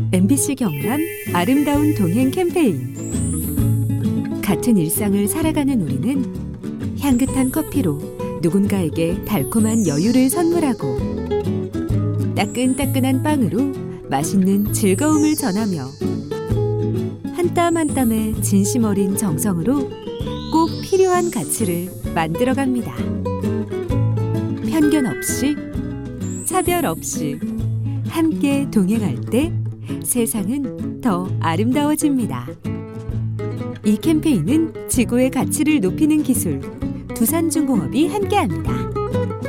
MBC 경남 아름다운 동행 캠페인. 같은 일상을 살아가는 우리는 향긋한 커피로 누군가에게 달콤한 여유를 선물하고 따끈따끈한 빵으로 맛있는 즐거움을 전하며 한 땀 한 땀의 진심 어린 정성으로 꼭 필요한 가치를 만들어갑니다. 편견 없이, 차별 없이 함께 동행할 때 세상은 더 아름다워집니다. 이 캠페인은 지구의 가치를 높이는 기술 두산중공업이 함께합니다.